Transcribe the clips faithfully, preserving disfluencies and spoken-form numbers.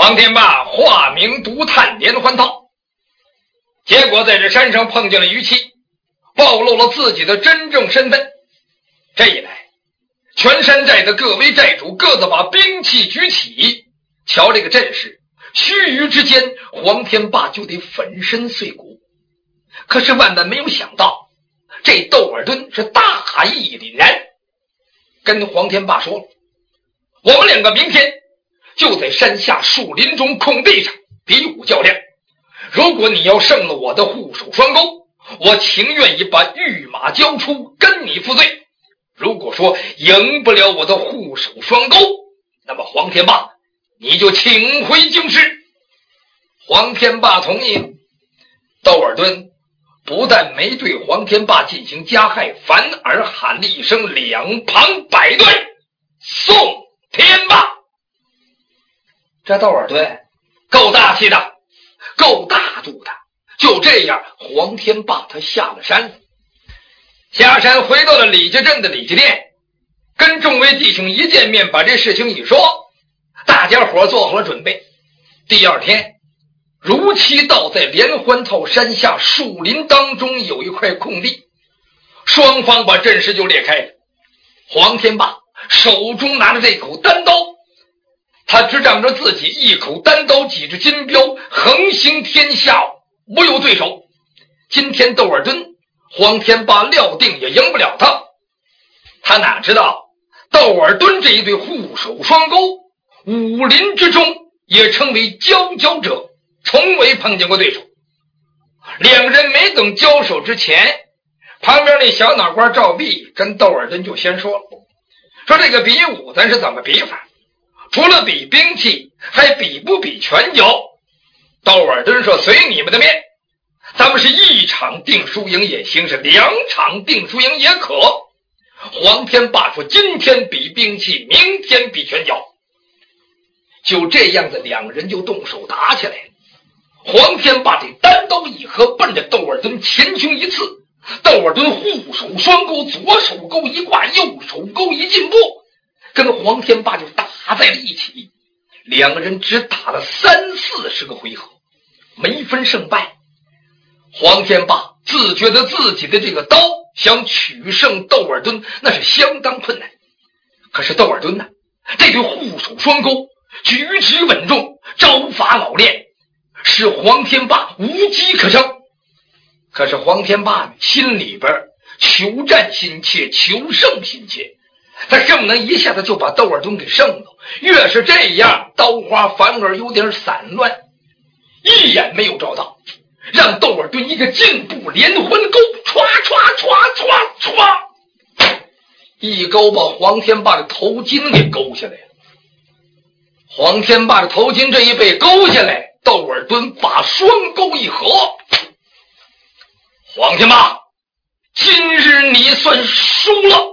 黄天霸化名毒探连环套，结果在这山上碰见了于七，暴露了自己的真正身份。这一来，全山寨的各位寨主各自把兵器举起，瞧这个阵势，须臾之间黄天霸就得粉身碎骨。可是万万没有想到，这窦尔敦是大义凛然，跟黄天霸说了，我们两个明天就在山下树林中空地上比武较量，如果你要胜了我的护手双钩，我情愿意把御马交出跟你负罪，如果说赢不了我的护手双钩，那么黄天霸你就请回京师。黄天霸同意了。窦尔敦不但没对黄天霸进行加害，反而喊了一声两旁摆队，送天霸。这窦尔敦够大气的，够大度的。就这样，黄天霸他下了山了，下山回到了李家镇的李家店，跟众位弟兄一见面，把这事情一说，大家伙做好了准备。第二天如期到在连环套山下树林当中有一块空地，双方把阵势就裂开了。黄天霸手中拿着这口单刀，他执掌着自己一口单刀几只金镖，横行天下无有对手。今天窦尔敦黄天霸料定也赢不了他，他哪知道窦尔敦这一对护手双钩武林之中也称为佼佼者，从未碰见过对手。两人没等交手之前，旁边那小脑瓜赵弼跟窦尔敦就先说了，说这个比武咱是怎么比法，除了比兵器还比不比拳脚。窦尔敦说随你们的便，咱们是一场定输赢也行，是两场定输赢也可。黄天霸说今天比兵器，明天比拳脚。就这样子两人就动手打起来了。黄天霸这单刀一合，奔着窦尔敦前胸一刺，窦尔敦护手双钩，左手钩一挂，右手钩一进步，跟黄天霸就打在了一起。两个人只打了三四十个回合，没分胜败。黄天霸自觉得自己的这个刀想取胜窦尔敦那是相当困难，可是窦尔敦呢，这对护手双钩举止稳重，招法老练，使黄天霸无机可乘。可是黄天霸心里边求战心切，求胜心切，他恨不能一下子就把窦尔敦给胜了。越是这样，刀花反而有点散乱，一眼没有找到，让窦尔敦一个颈部连环钩，歘歘歘歘歘，一钩把黄天霸的头巾给勾下来了。黄天霸的头巾这一被勾下来，窦尔敦把双钩一合，黄天霸，今日你算输了。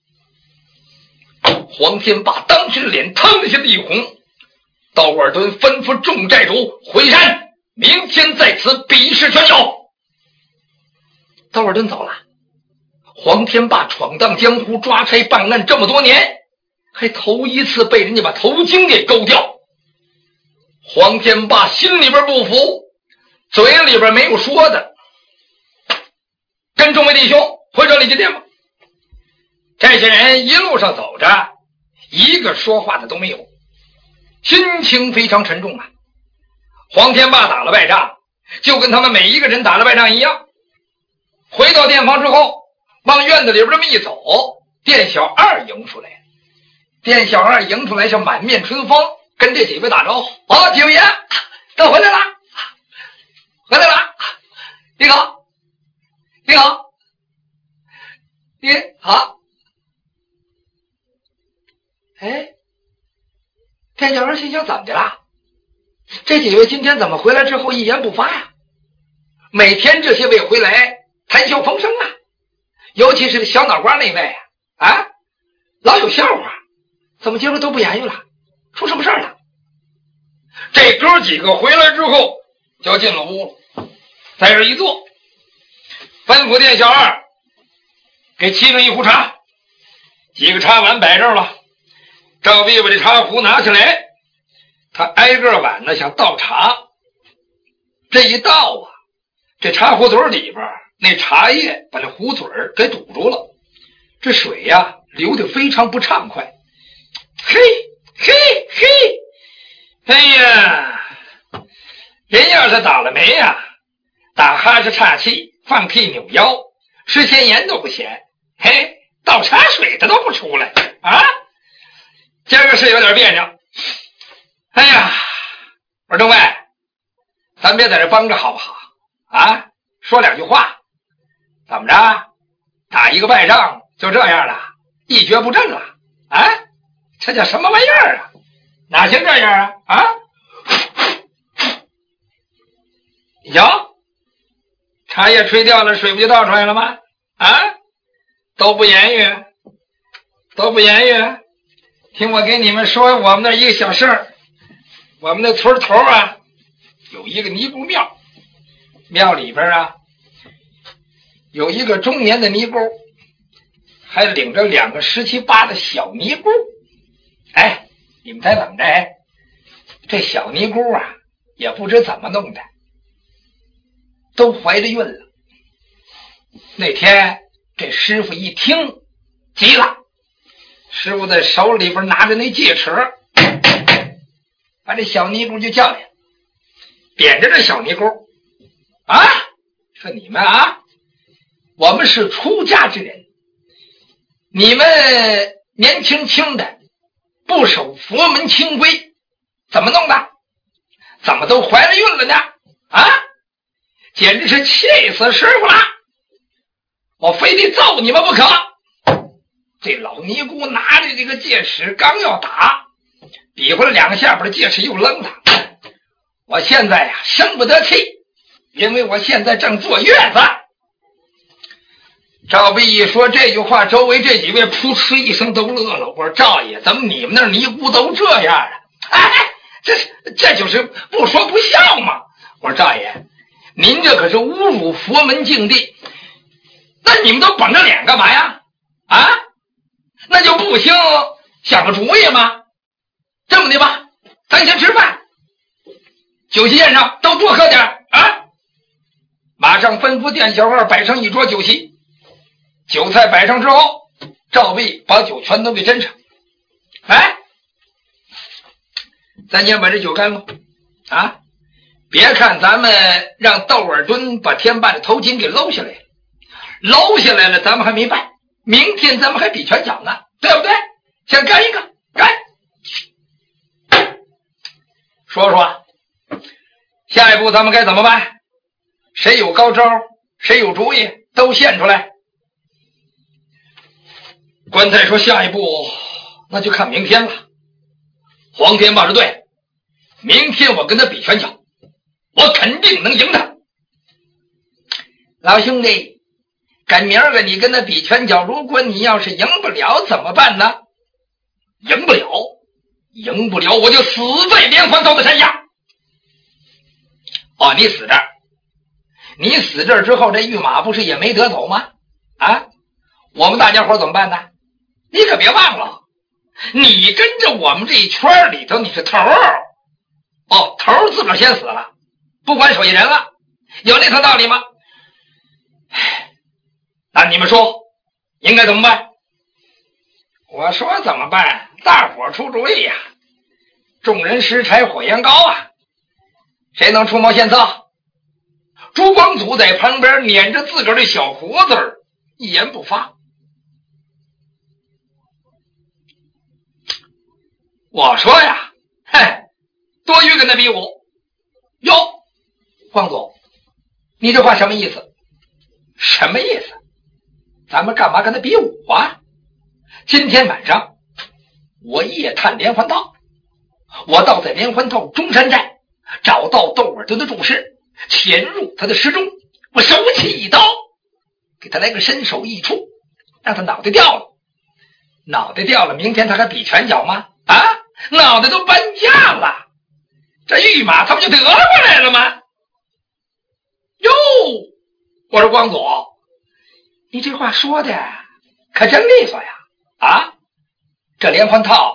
黄天霸当时脸腾一下一红。窦尔敦吩咐众寨主回山，明天在此比试拳脚。窦尔敦走了。黄天霸闯荡江湖，抓差办案这么多年，还头一次被人家把头巾给勾掉。黄天霸心里边不服，嘴里边没有说的，跟众位弟兄回转李家店吧。这些人一路上走着，一个说话的都没有，心情非常沉重啊。黄天霸打了败仗，就跟他们每一个人打了败仗一样。回到店房之后，往院子里边这么一走，店小二迎出来。店小二迎出来是满面春风，跟这几位打招呼：哦，几位爷都回来了，回来了，你好，你好，你好。哎，店小二心想怎么的了？这几位今天怎么回来之后一言不发呀？每天这些位回来谈笑风生啊，尤其是小脑瓜那位啊，啊，老有笑话，怎么今儿都不言语了？出什么事儿了？这哥几个回来之后就进了屋了，在这一坐，吩咐店小二给沏上一壶茶，几个茶碗摆这儿了。赵弼把这茶壶拿起来， 他挨个碗呢想倒茶，这一倒啊，这茶壶嘴里边那茶叶把这壶嘴给堵住了，这水呀流得非常不畅快。嘿嘿嘿，哎呀，人要是倒了霉呀，打哈欠岔气，放屁扭腰，吃咸盐都不咸，嘿，倒茶水它都不出来啊！今儿个是有点别扭。哎呀，我说政委，咱别在这帮着好不好啊？说两句话，怎么着？打一个败仗就这样了，一蹶不振了啊？这叫什么玩意儿啊？哪行这样啊？啊？哟，茶叶吹掉了，水不就倒出来了吗？啊？都不言语，都不言语。听我给你们说我们那一个小事儿。我们那村头啊，有一个尼姑庙，庙里边啊，有一个中年的尼姑，还领着两个十七八的小尼姑。哎，你们猜怎么着？哎，这小尼姑啊，也不知怎么弄的，都怀着孕了。那天这师傅一听急了，师傅在手里边拿着那戒尺，把这小尼姑就叫来，点着这小尼姑啊，说你们啊，我们是出家之人，你们年轻轻的不守佛门清规，怎么弄的？怎么都怀了孕了呢？啊，简直是气死师傅了！我非得揍你们不可！这老尼姑拿着这个戒尺刚要打，比划了两下，把这戒尺又扔了。我现在呀、啊、生不得气，因为我现在正坐月子。赵碧一说这句话，周围这几位扑哧一声都乐了。我说赵爷，怎么你们那尼姑都这样啊？哎，这这就是不说不笑嘛。我说赵爷，您这可是侮辱佛门境地，那你们都绷着脸干嘛呀？啊，那就不行想个主意吗？这么的吧，咱先吃饭，酒席宴上都多喝点啊！马上吩咐店小二摆上一桌酒席。酒菜摆上之后，赵碧把酒全都给斟上。哎，咱先把这酒干了啊！别看咱们让窦尔敦把天办的头巾给搂下来了，搂下来了咱们还没办，明天咱们还比拳脚呢，对不对？先干一个，干！说说下一步咱们该怎么办？谁有高招，谁有主意，都献出来。官太说下一步那就看明天了。黄天霸是对，明天我跟他比拳脚，我肯定能赢他。老兄弟，赶明儿个你跟他比拳脚，如果你要是赢不了怎么办呢？赢不了，赢不了我就死在连环套的山下。哦，你死这儿，你死这儿之后，这御马不是也没得走吗？啊，我们大家伙怎么办呢？你可别忘了，你跟着我们这一圈里头你是头儿，哦，头儿自个儿先死了，不管手艺人了，有那层道理吗？那你们说应该怎么办？我说怎么办？大伙出主意呀、啊！众人拾柴火焰高啊！谁能出谋献策？朱光祖在旁边捻着自个儿的小胡子儿，一言不发。我说呀，嘿，多余跟他比武。哟，光祖，你这话什么意思？什么意思？咱们干嘛跟他比武啊？今天晚上我夜探连环套，我倒在连环套中山寨找到窦尔敦的住室，潜入他的室中，我手起一刀，给他来个身首异处，让他脑袋掉了。脑袋掉了，明天他还比拳脚吗？啊，脑袋都搬家了，这御马他不就得过来了吗？哟，我说光祖，你这话说的可真利索呀！啊，这连环套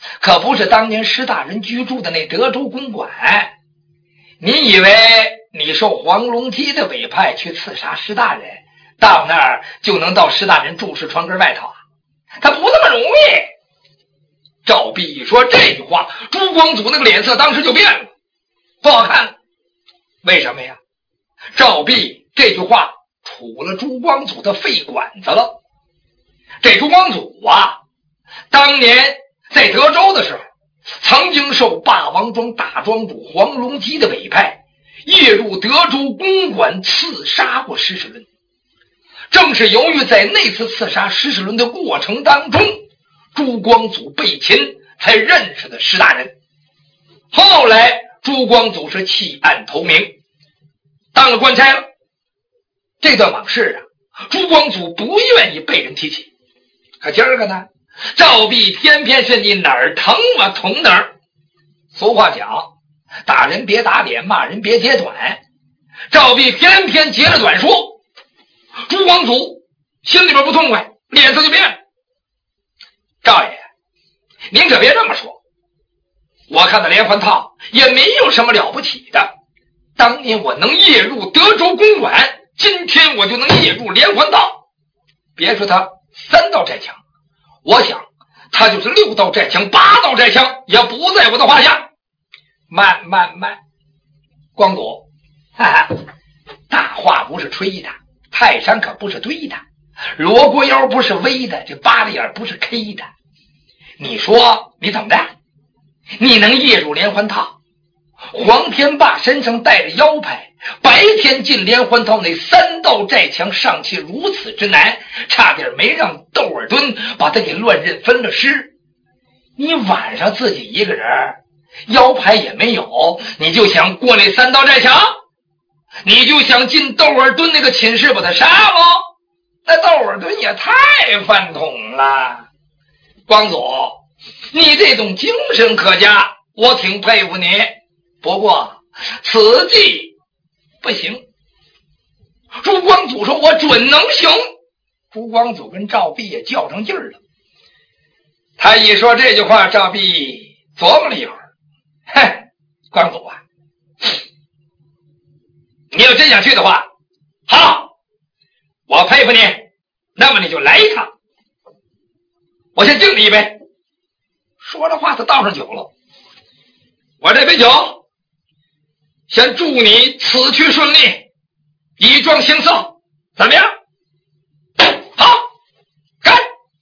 可不是当年施大人居住的那德州公馆。你以为你受黄龙基的委派去刺杀施大人，到那儿就能到施大人住室窗根外头啊？他不那么容易。赵弼一说这句话，朱光祖那个脸色当时就变了，不好看了。为什么呀？赵弼这句话杵了朱光祖的肺管子了。这朱光祖啊，当年在德州的时候，曾经受霸王庄大庄主黄龙基的委派，夜入德州公馆刺杀过施世伦。正是由于在那次刺杀施世伦的过程当中，朱光祖被擒，才认识的施大人。后来朱光祖是弃暗投明，当了官差了。这段往事啊，朱光祖不愿意被人提起。可今儿个呢，赵弼偏偏是你哪儿疼我捅哪儿。俗话讲，打人别打脸，骂人别揭短。赵弼偏偏截了短说，朱光祖心里边不痛快，脸色就变了。赵爷，您可别这么说，我看到连环套也没有什么了不起的。当年我能夜入德州公馆，今天我就能夜入连环套。别说他三道寨墙，我想他就是六道寨墙、八道寨墙也不在我的话下。慢慢慢，光祖，哈哈，大话不是吹的，泰山可不是堆的，罗锅腰不是微的，这八里眼不是 K 的。你说你怎么的？你能夜入连环套？黄天霸身上带着腰牌，白天进连环套那三道寨墙上去如此之难，差点没让窦尔敦把他给乱刃分了尸。你晚上自己一个人，腰牌也没有，你就想过那三道寨墙？你就想进窦尔敦那个寝室把他杀吗？那窦尔敦也太饭桶了。光祖，你这种精神可嘉，我挺佩服你。不过此计不行。朱光祖说我准能行。朱光祖跟赵弼也较上劲儿了。他一说这句话，赵弼琢磨了一会儿，嘿，光祖啊，你要真想去的话，好，我佩服你，那么你就来一趟，我先敬你一杯。说着话他倒上酒了。我这杯酒先祝你此去顺利，以壮行色，怎么样？好，干！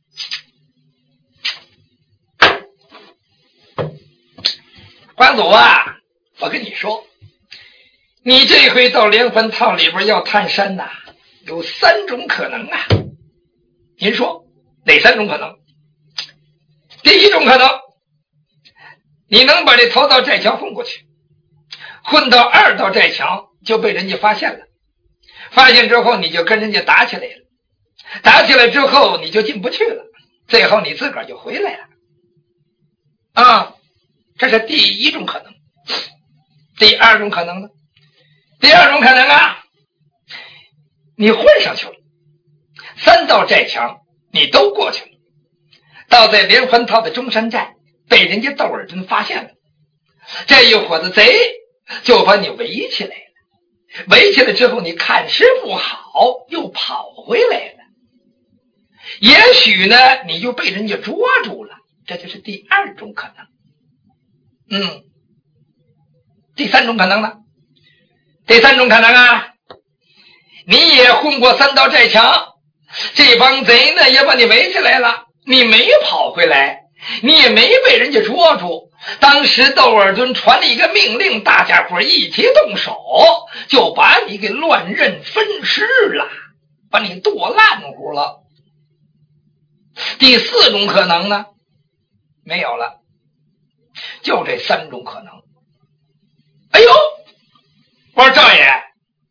关祖啊，我跟你说，你这回到连环套里边要探山呐、啊，有三种可能啊。您说哪三种可能？第一种可能，你能把这头道寨墙混过去，混到二道寨墙就被人家发现了，发现之后你就跟人家打起来了，打起来之后你就进不去了，最后你自个儿就回来了啊，这是第一种可能。第二种可能呢？第二种可能啊，你混上去了，三道寨墙你都过去了，到在连环套的中山寨被人家窦尔敦发现了，这一伙子贼就把你围起来了，围起来之后你看时不好又跑回来了，也许呢你就被人家捉住了，这就是第二种可能。嗯，第三种可能呢？第三种可能啊，你也混过三道寨墙，这帮贼呢也把你围起来了，你没跑回来，你也没被人家捉住。当时窦尔敦传了一个命令，大家伙一起动手，就把你给乱刃分尸了，把你剁烂乎了。第四种可能呢？没有了，就这三种可能。哎呦，我说赵爷，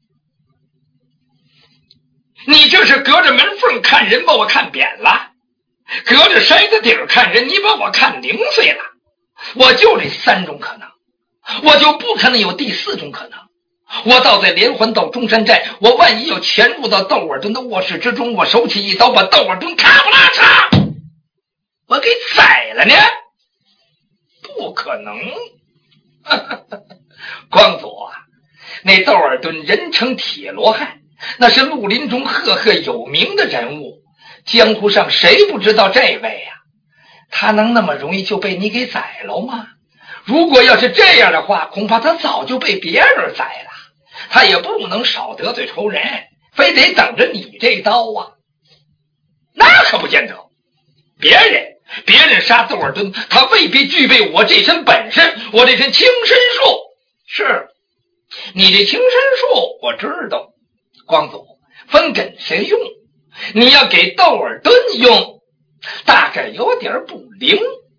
你这是隔着门缝看人把我看扁了，隔着筛子底儿看人你把我看零碎了，我就这三种可能，我就不可能有第四种可能。我倒在连环到中山寨，我万一要潜入到窦尔敦的卧室之中，我手起一刀把窦尔敦咔不拉嚓我给宰了呢。 不可能。光祖啊，那窦尔敦人称铁罗汉，那是绿林中赫赫有名的人物，江湖上谁不知道这位啊？他能那么容易就被你给宰了吗？如果要是这样的话，恐怕他早就被别人宰了。他也不能少得罪仇人，非得等着你这刀啊。那可不见得，别人别人杀窦尔敦，他未必具备我这身本事，我这身轻身术。是你这轻身术我知道，光祖分给谁用？你要给窦尔敦用，大概有点不灵。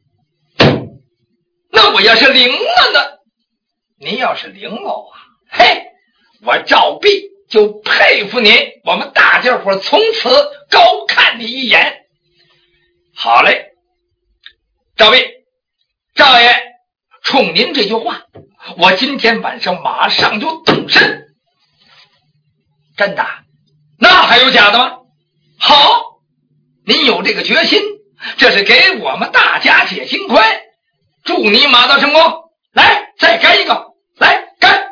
那我要是灵了呢？你要是灵了啊，嘿，我赵弼就佩服你，我们大家伙从此高看你一眼。好嘞，赵弼，赵爷，冲您这句话，我今天晚上马上就动身。真的？那还有假的吗？好，您有这个决心，这是给我们大家解心宽。祝你马到成功！来，再干一个，来干！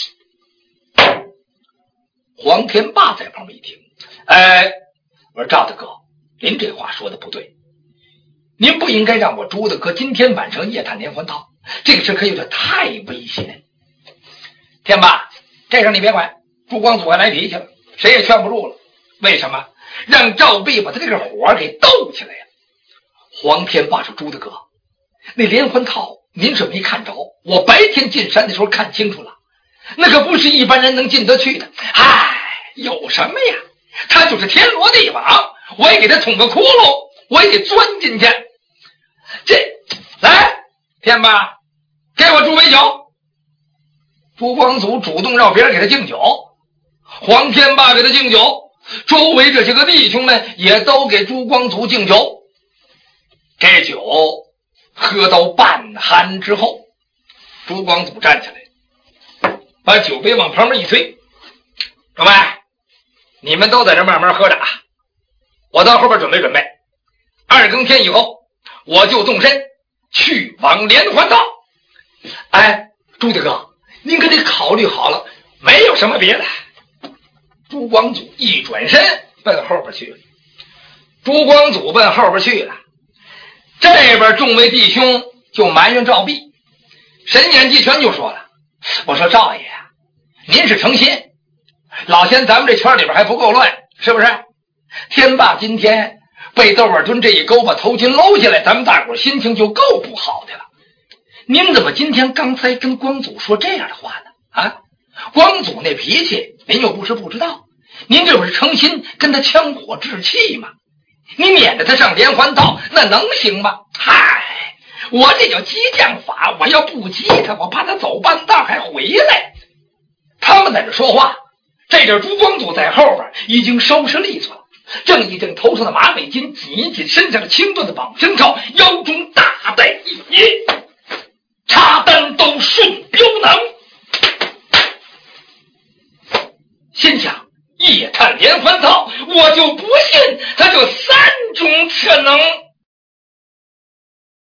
黄天霸在旁边一听，哎，我说赵大哥，您这话说的不对，您不应该让我朱大哥今天晚上夜探连环套，这个事可有点太危险。天霸，这事你别管，朱光祖还来脾气了，谁也劝不住了。为什么？让赵弼把他这个火给斗起来了。黄天霸说：“朱大哥，那连环套您是没看着，我白天进山的时候看清楚了，那可不是一般人能进得去的。唉，有什么呀？他就是天罗地网，我也给他捅个窟窿，我也得钻进去。这，来，天霸，给我助杯酒。”朱光祖主动让别人给他敬酒，黄天霸给他敬酒，周围这些个弟兄们也都给朱光祖敬酒。这酒喝到半酣之后，朱光祖站起来，把酒杯往旁边一推：“各位，你们都在这慢慢喝着啊，我到后边准备准备，二更天以后我就动身去往连环套。”哎，朱大哥，您可得考虑好了，没有什么别的。朱光祖一转身奔后边去了。朱光祖奔后边去了，这边众位弟兄就埋怨赵弼。神眼季全就说了：“我说赵爷，您是诚心，老先咱们这圈里边还不够乱，是不是？天霸今天被窦尔敦这一勾把头巾搂下来，咱们大伙心情就够不好的了。您怎么今天刚才跟光祖说这样的话呢？啊，光祖那脾气您又不是不知道，您这不是诚心跟他枪火置气吗？你撵着他上连环道，那能行吗？嗨，我这叫激将法，我要不激他，我怕他走半道还回来。他们在这说话，这阵朱光祖在后边已经收拾利索了，正一正头上的马尾巾，紧一紧身上的青缎的绑身罩，腰中大带一捏，插单都顺镖囊。心想夜探连环套，我就不信他就三种可能。